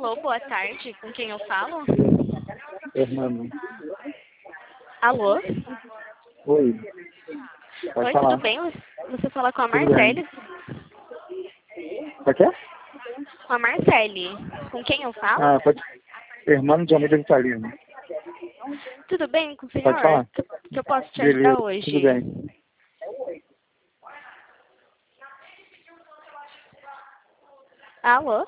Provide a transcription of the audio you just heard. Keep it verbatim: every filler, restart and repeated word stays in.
Alô, boa tarde. Com quem eu falo? Fernando. Alô? Oi. Pode Oi, falar. tudo bem? Você fala com a Tudo Marcele? Pode quê? Com a Marcele. Com quem eu falo? Ah, pode. Fernando de Almeida Vitalino. Tudo bem com o senhor? Pode falar. Que, que eu posso te Beleza, ajudar hoje? tudo bem. Alô?